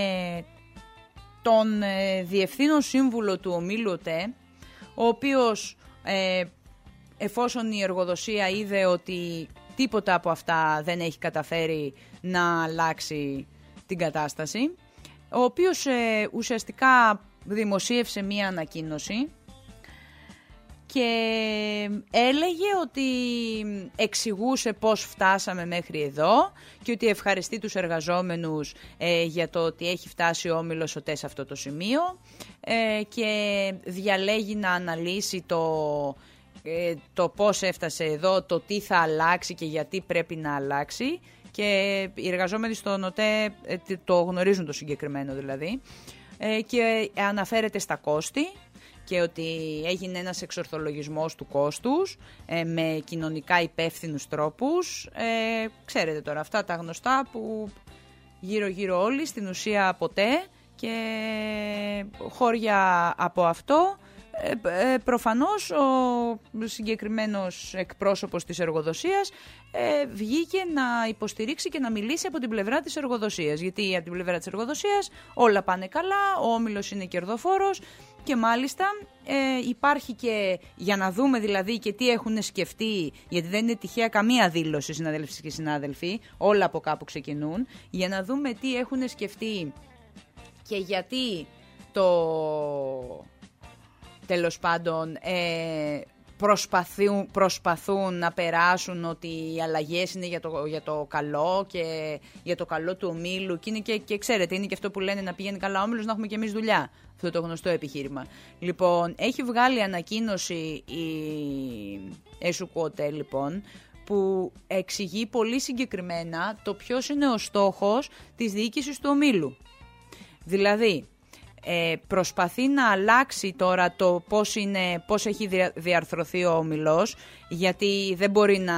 τον διευθύνων σύμβουλο του ομίλου ΟΤΕ, ο οποίος εφόσον η εργοδοσία είδε ότι τίποτα από αυτά δεν έχει καταφέρει να αλλάξει την κατάσταση, ο οποίος ουσιαστικά δημοσίευσε μία ανακοίνωση και έλεγε ότι εξηγούσε πώς φτάσαμε μέχρι εδώ και ότι ευχαριστεί τους εργαζόμενους για το ότι έχει φτάσει ο όμιλος ΟΤΕ σε αυτό το σημείο, και διαλέγει να αναλύσει το πώς έφτασε εδώ, το τι θα αλλάξει και γιατί πρέπει να αλλάξει, και οι εργαζόμενοι στον ΟΤΕ το γνωρίζουν το συγκεκριμένο δηλαδή, και αναφέρεται στα κόστη και ότι έγινε ένας εξορθολογισμός του κόστους με κοινωνικά υπεύθυνους τρόπους. Ξέρετε τώρα αυτά τα γνωστά που γύρω-γύρω όλοι, στην ουσία ποτέ, και χώρια από αυτό. Προφανώς ο συγκεκριμένος εκπρόσωπος της εργοδοσίας βγήκε να υποστηρίξει και να μιλήσει από την πλευρά της εργοδοσίας, γιατί από την πλευρά της εργοδοσίας όλα πάνε καλά, ο όμιλος είναι κερδοφόρος, και μάλιστα υπάρχει και, για να δούμε δηλαδή και τι έχουν σκεφτεί, γιατί δεν είναι τυχαία καμία δήλωση, συναδέλφοι και συνάδελφοι, όλα από κάπου ξεκινούν, για να δούμε τι έχουν σκεφτεί και γιατί τέλος πάντων προσπαθούν να περάσουν ότι οι αλλαγές είναι για το καλό και για το καλό του ομίλου, και είναι και ξέρετε, είναι και αυτό που λένε, να πηγαίνει καλά ο όμιλος, να έχουμε και εμείς δουλειά. Αυτό το γνωστό επιχείρημα. Λοιπόν, έχει βγάλει ανακοίνωση η ΕΣΟΚΟΤΕ, λοιπόν, που εξηγεί πολύ συγκεκριμένα το ποιος είναι ο στόχος της διοίκησης του ομίλου. Δηλαδή, προσπαθεί να αλλάξει τώρα το πώς έχει διαρθρωθεί ο όμιλος, γιατί δεν μπορεί να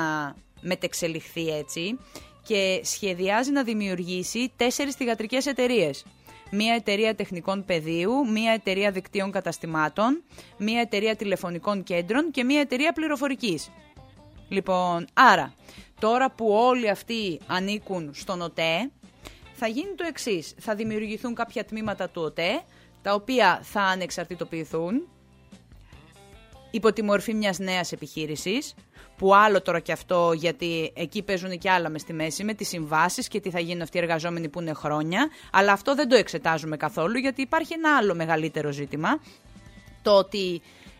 μετεξελιχθεί έτσι, και σχεδιάζει να δημιουργήσει 4 θυγατρικές εταιρείες. μία εταιρεία τεχνικών πεδίου, μία εταιρεία δικτύων καταστημάτων, μία εταιρεία τηλεφωνικών κέντρων και μία εταιρεία πληροφορικής. Λοιπόν, άρα, τώρα που όλοι αυτοί ανήκουν στον ΟΤΕ, θα γίνει το εξής. Θα δημιουργηθούν κάποια τμήματα του ΟΤΕ, τα οποία θα ανεξαρτητοποιηθούν υπό τη μορφή μιας νέας επιχείρησης, που άλλο τώρα και αυτό, γιατί εκεί παίζουν και άλλα μες στη μέση, με τις συμβάσεις και τι θα γίνουν αυτοί οι εργαζόμενοι που είναι χρόνια, αλλά αυτό δεν το εξετάζουμε καθόλου, γιατί υπάρχει ένα άλλο μεγαλύτερο ζήτημα, το ότι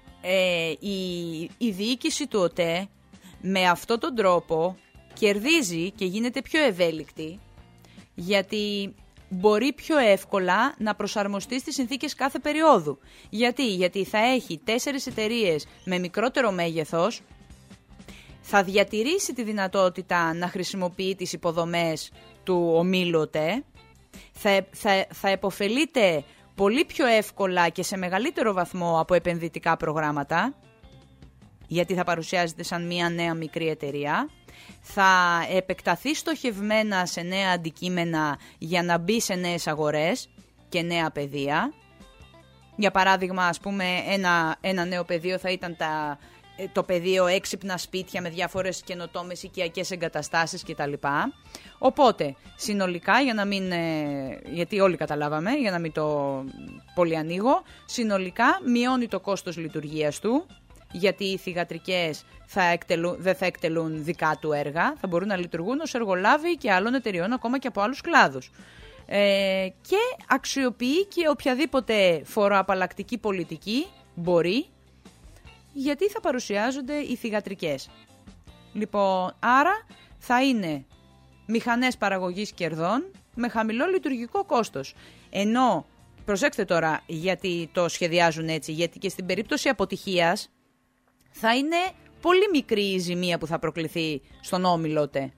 η διοίκηση του ΟΤΕ με αυτόν τον τρόπο κερδίζει και γίνεται πιο ευέλικτη, γιατί μπορεί πιο εύκολα να προσαρμοστεί στις συνθήκες κάθε περίοδου. Γιατί θα έχει 4 εταιρείες με μικρότερο μέγεθος, θα διατηρήσει τη δυνατότητα να χρησιμοποιεί τις υποδομές του ομίλου ΟΤΕ, θα επωφελείται πολύ πιο εύκολα και σε μεγαλύτερο βαθμό από επενδυτικά προγράμματα, γιατί θα παρουσιάζεται σαν μια νέα μικρή εταιρεία, θα επεκταθεί στοχευμένα σε νέα αντικείμενα για να μπει σε νέες αγορές και νέα πεδία. Για παράδειγμα, ας πούμε, ένα νέο πεδίο θα ήταν το πεδίο έξυπνα σπίτια με διάφορες καινοτόμες οικιακές εγκαταστάσεις κτλ. Οπότε, συνολικά, γιατί όλοι καταλάβαμε, για να μην το πολύ ανοίγω, συνολικά μειώνει το κόστος λειτουργίας του, γιατί οι θυγατρικές δεν θα εκτελούν δικά του έργα, θα μπορούν να λειτουργούν ως εργολάβοι και άλλων εταιριών, ακόμα και από άλλους κλάδους. Και αξιοποιεί και οποιαδήποτε φοροαπαλλακτική πολιτική μπορεί, γιατί θα παρουσιάζονται οι θυγατρικές. Λοιπόν, άρα θα είναι μηχανές παραγωγής κερδών με χαμηλό λειτουργικό κόστος. Ενώ, προσέξτε τώρα γιατί το σχεδιάζουν έτσι, γιατί και στην περίπτωση αποτυχίας θα είναι πολύ μικρή η ζημία που θα προκληθεί στον όμιλο ΟΤΕ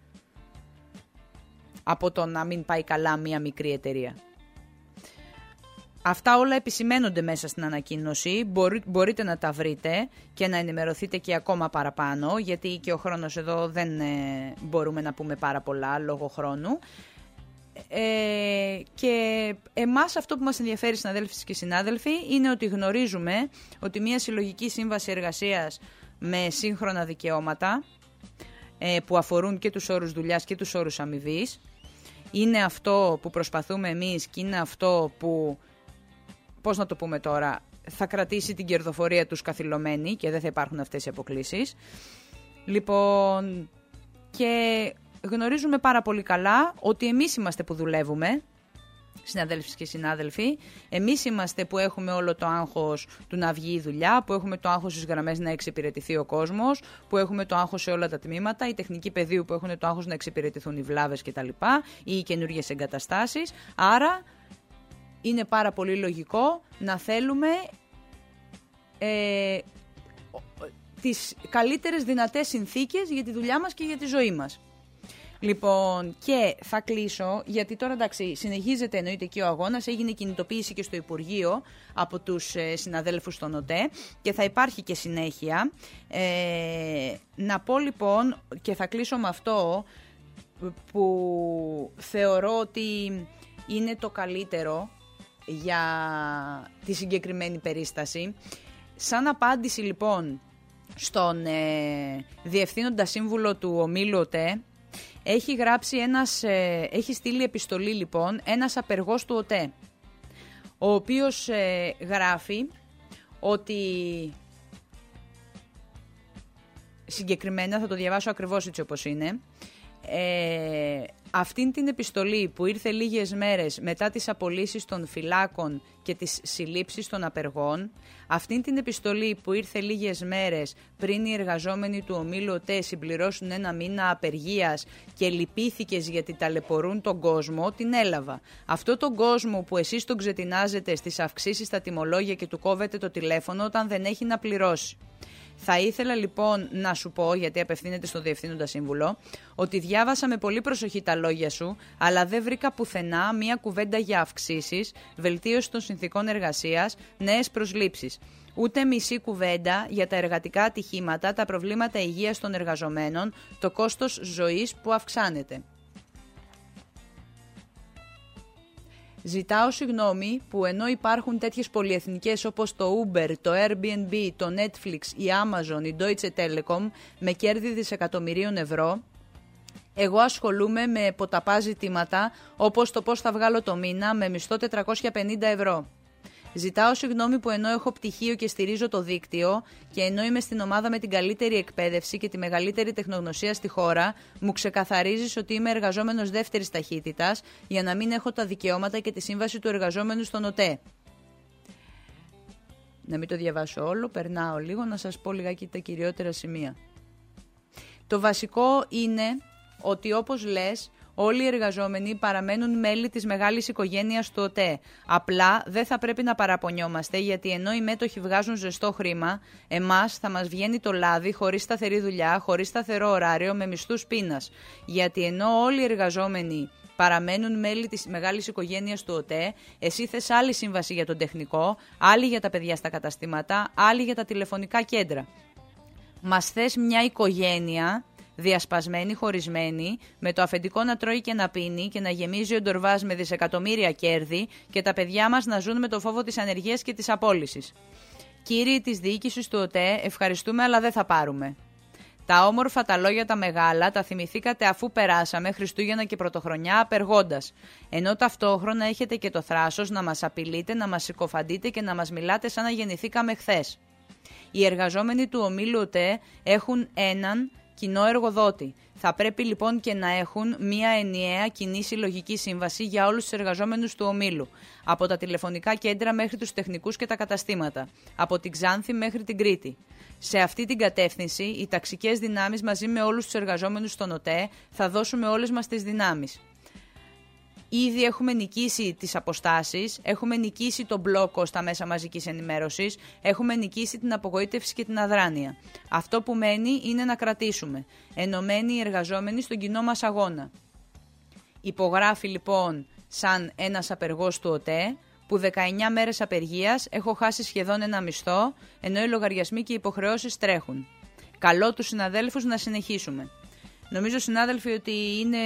από το να μην πάει καλά μια μικρή εταιρεία. Αυτά όλα επισημαίνονται μέσα στην ανακοίνωση, μπορείτε να τα βρείτε και να ενημερωθείτε και ακόμα παραπάνω, γιατί και ο χρόνος εδώ δεν μπορούμε να πούμε πάρα πολλά λόγω χρόνου. Και εμάς αυτό που μας ενδιαφέρει, συναδέλφοι και συνάδελφοι, είναι ότι γνωρίζουμε ότι μια συλλογική σύμβαση εργασίας με σύγχρονα δικαιώματα που αφορούν και τους όρους δουλειάς και τους όρους αμοιβής είναι αυτό που προσπαθούμε εμείς και είναι αυτό που, πώς να το πούμε τώρα, θα κρατήσει την κερδοφορία τους καθυλωμένη και δεν θα υπάρχουν αυτές οι αποκλίσεις. Λοιπόν, και γνωρίζουμε πάρα πολύ καλά ότι εμείς είμαστε που δουλεύουμε, συναδέλφοι και συνάδελφοι, εμείς είμαστε που έχουμε όλο το άγχος του να βγει η δουλειά, που έχουμε το άγχος στις γραμμές να εξυπηρετηθεί ο κόσμος, που έχουμε το άγχος σε όλα τα τμήματα, οι τεχνικοί πεδίου που έχουν το άγχος να εξυπηρετηθούν οι βλάβες κτλ. Ή οι καινούργιες εγκαταστάσεις. Άρα είναι πάρα πολύ λογικό να θέλουμε τις καλύτερες δυνατές συνθήκες για τη δουλειά μας και για τη ζωή μας. Λοιπόν, και θα κλείσω, γιατί τώρα εντάξει, συνεχίζεται εννοείται και ο αγώνας, έγινε κινητοποίηση και στο Υπουργείο από τους συναδέλφους των ΟΤΕ και θα υπάρχει και συνέχεια. Να πω λοιπόν, και θα κλείσω με αυτό που θεωρώ ότι είναι το καλύτερο για τη συγκεκριμένη περίσταση. Σαν απάντηση λοιπόν στον διευθύνοντα σύμβουλο του ομίλου ΟΤΕ, έχει στείλει επιστολή λοιπόν ένας απεργός του ΟΤΕ, ο οποίος γράφει ότι συγκεκριμένα, θα το διαβάσω ακριβώς έτσι όπως είναι, αυτήν την επιστολή που ήρθε λίγες μέρες μετά τις απολύσεις των φυλάκων και τις συλλήψεις των απεργών, αυτήν την επιστολή που ήρθε λίγες μέρες πριν οι εργαζόμενοι του ομίλου ΟΤΕ συμπληρώσουν 1 μήνα απεργίας και λυπήθηκες γιατί ταλαιπωρούν τον κόσμο, την έλαβα. Αυτό τον κόσμο που εσείς τον ξετινάζετε στις αυξήσεις στα τιμολόγια και του κόβετε το τηλέφωνο όταν δεν έχει να πληρώσει. Θα ήθελα λοιπόν να σου πω, γιατί απευθύνεται στον Διευθύνοντα Σύμβουλο, ότι διάβασα με πολύ προσοχή τα λόγια σου, αλλά δεν βρήκα πουθενά μία κουβέντα για αυξήσεις, βελτίωση των συνθηκών εργασίας, νέες προσλήψεις. Ούτε μισή κουβέντα για τα εργατικά ατυχήματα, τα προβλήματα υγείας των εργαζομένων, το κόστος ζωής που αυξάνεται. Ζητάω συγγνώμη που ενώ υπάρχουν τέτοιες πολυεθνικές όπως το Uber, το Airbnb, το Netflix, η Amazon, η Deutsche Telekom με κέρδη δισεκατομμυρίων ευρώ, εγώ ασχολούμαι με ποταπά ζητήματα όπως το πώς θα βγάλω το μήνα με μισθό 450 ευρώ. Ζητάω συγγνώμη που ενώ έχω πτυχίο και στηρίζω το δίκτυο και ενώ είμαι στην ομάδα με την καλύτερη εκπαίδευση και τη μεγαλύτερη τεχνογνωσία στη χώρα, μου ξεκαθαρίζεις ότι είμαι εργαζόμενος δεύτερης ταχύτητας για να μην έχω τα δικαιώματα και τη σύμβαση του εργαζόμενου στον ΟΤΕ. Να μην το διαβάσω όλο, περνάω λίγο να σας πω λιγάκι τα κυριότερα σημεία. Το βασικό είναι ότι όπως λες, όλοι οι εργαζόμενοι παραμένουν μέλη της μεγάλης οικογένειας του ΟΤΕ. Απλά δεν θα πρέπει να παραπονιόμαστε γιατί ενώ οι μέτοχοι βγάζουν ζεστό χρήμα, εμάς θα μας βγαίνει το λάδι χωρίς σταθερή δουλειά, χωρίς σταθερό ωράριο, με μισθούς πείνας. Γιατί ενώ όλοι οι εργαζόμενοι παραμένουν μέλη της μεγάλης οικογένειας του ΟΤΕ, εσύ θες άλλη σύμβαση για τον τεχνικό, άλλη για τα παιδιά στα καταστήματα, άλλη για τα τηλεφωνικά κέντρα. Μας θες μια οικογένεια διασπασμένη, χωρισμένη, με το αφεντικό να τρώει και να πίνει και να γεμίζει ο ντορβάς με δισεκατομμύρια κέρδη και τα παιδιά μας να ζουν με το φόβο της ανεργίας και της απόλυσης. Κύριοι της διοίκησης του ΟΤΕ, ευχαριστούμε αλλά δεν θα πάρουμε. Τα όμορφα τα λόγια τα μεγάλα τα θυμηθήκατε αφού περάσαμε Χριστούγεννα και Πρωτοχρονιά απεργώντας. Ενώ ταυτόχρονα έχετε και το θράσος να μας απειλείτε, να μας συκοφαντείτε και να μας μιλάτε σαν να γεννηθήκαμε χθες. Οι εργαζόμενοι του ομίλου ΟΤΕ έχουν έναν κοινό εργοδότη. Θα πρέπει λοιπόν και να έχουν μία ενιαία κοινή συλλογική σύμβαση για όλους τους εργαζόμενους του ομίλου. Από τα τηλεφωνικά κέντρα μέχρι τους τεχνικούς και τα καταστήματα. Από την Ξάνθη μέχρι την Κρήτη. Σε αυτή την κατεύθυνση, οι ταξικές δυνάμεις μαζί με όλους τους εργαζόμενους στον ΟΤΕ θα δώσουμε όλες μας τις δυνάμεις. Ήδη έχουμε νικήσει τις αποστάσεις, έχουμε νικήσει τον μπλόκο στα μέσα μαζικής ενημέρωσης, έχουμε νικήσει την απογοήτευση και την αδράνεια. Αυτό που μένει είναι να κρατήσουμε, ενωμένοι οι εργαζόμενοι στον κοινό μας αγώνα. Υπογράφει λοιπόν σαν ένας απεργός του ΟΤΕ, που 19 μέρες απεργίας έχω χάσει σχεδόν ένα μισθό, ενώ οι λογαριασμοί και οι υποχρεώσεις τρέχουν. Καλώ τους συναδέλφους να συνεχίσουμε. Νομίζω, συνάδελφοι, ότι είναι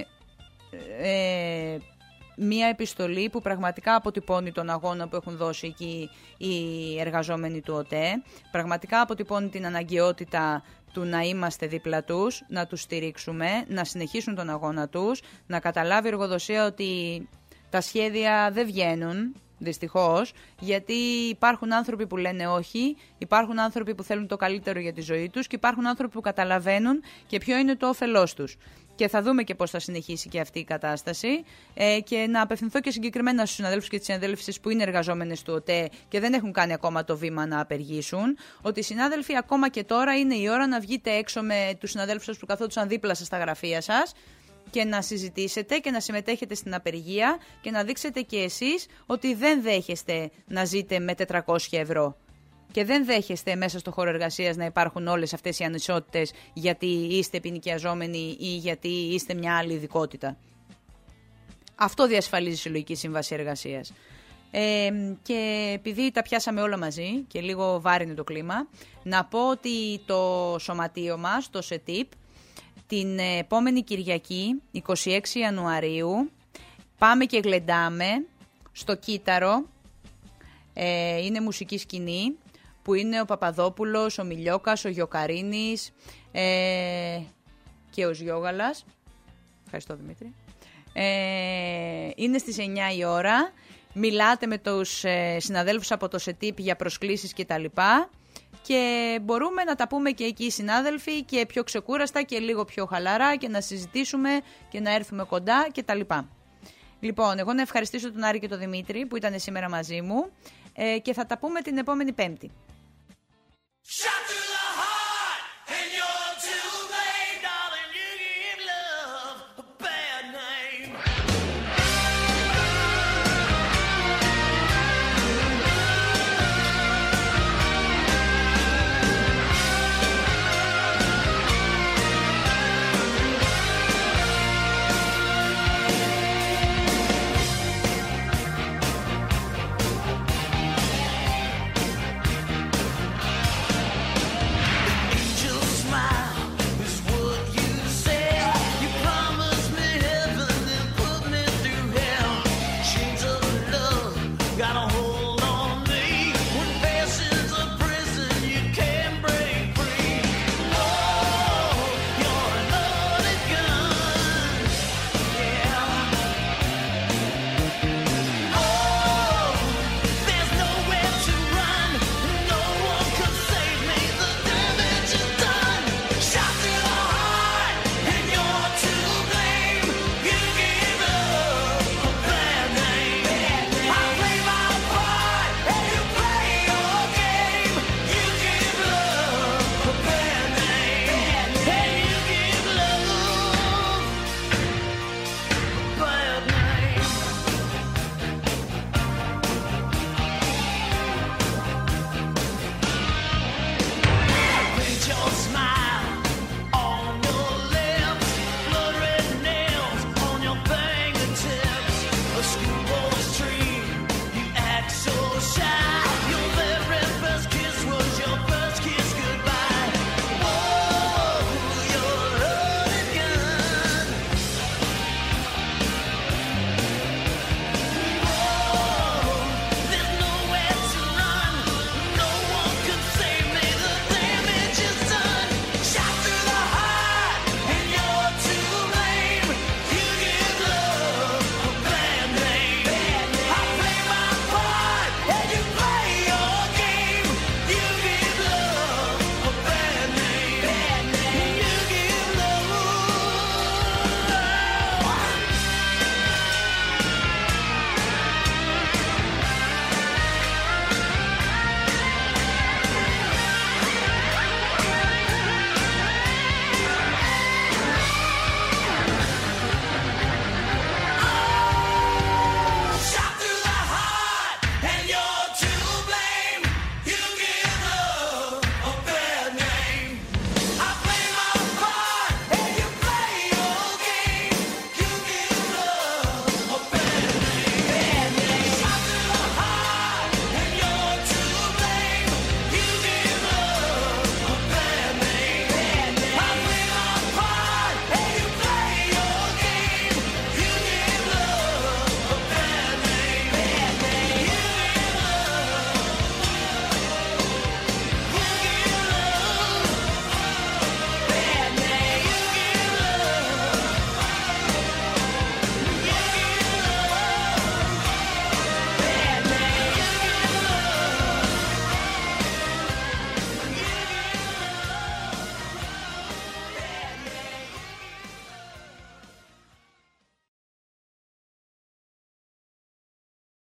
μία επιστολή που πραγματικά αποτυπώνει τον αγώνα που έχουν δώσει εκεί οι εργαζόμενοι του ΟΤΕ. Πραγματικά αποτυπώνει την αναγκαιότητα του να είμαστε δίπλα τους, να τους στηρίξουμε, να συνεχίσουν τον αγώνα τους, να καταλάβει η εργοδοσία ότι τα σχέδια δεν βγαίνουν, δυστυχώς, γιατί υπάρχουν άνθρωποι που λένε όχι, υπάρχουν άνθρωποι που θέλουν το καλύτερο για τη ζωή τους και υπάρχουν άνθρωποι που καταλαβαίνουν και ποιο είναι το όφελός τους. Και θα δούμε και πώς θα συνεχίσει και αυτή η κατάσταση και να απευθυνθώ και συγκεκριμένα στους συναδέλφους και τις συναδέλφισες που είναι εργαζόμενες του ΟΤΕ και δεν έχουν κάνει ακόμα το βήμα να απεργήσουν, ότι οι συνάδελφοι ακόμα και τώρα είναι η ώρα να βγείτε έξω με τους συναδέλφους σας που καθόντουσαν δίπλα σας στα γραφεία σας και να συζητήσετε και να συμμετέχετε στην απεργία και να δείξετε και εσείς ότι δεν δέχεστε να ζείτε με 400 ευρώ. Και δεν δέχεστε μέσα στο χώρο εργασίας να υπάρχουν όλες αυτές οι ανισότητες γιατί είστε ποινικιαζόμενοι ή γιατί είστε μια άλλη ειδικότητα. Αυτό διασφαλίζει η Συλλογική Σύμβαση Εργασίας. Και επειδή τα πιάσαμε όλα μαζί και λίγο βάρινε το κλίμα, να πω ότι το σωματείο μας, το ΣΕΤΙΠ, την επόμενη Κυριακή, 26 Ιανουαρίου, πάμε και γλεντάμε στο Κύτταρο, είναι μουσική σκηνή, που είναι ο Παπαδόπουλος, ο Μιλιόκας, ο Γιοκαρίνης και ο Ζιόγαλας. Ευχαριστώ, Δημήτρη. Είναι στις 9 η ώρα. Μιλάτε με τους συναδέλφους από το ΣΕΤΙΠ για προσκλήσεις κτλ. Και μπορούμε να τα πούμε και εκεί οι συνάδελφοι και πιο ξεκούραστα και λίγο πιο χαλαρά και να συζητήσουμε και να έρθουμε κοντά κτλ. Λοιπόν, εγώ να ευχαριστήσω τον Άρη και τον Δημήτρη που ήταν σήμερα μαζί μου και θα τα πούμε την επόμενη Πέμπτη.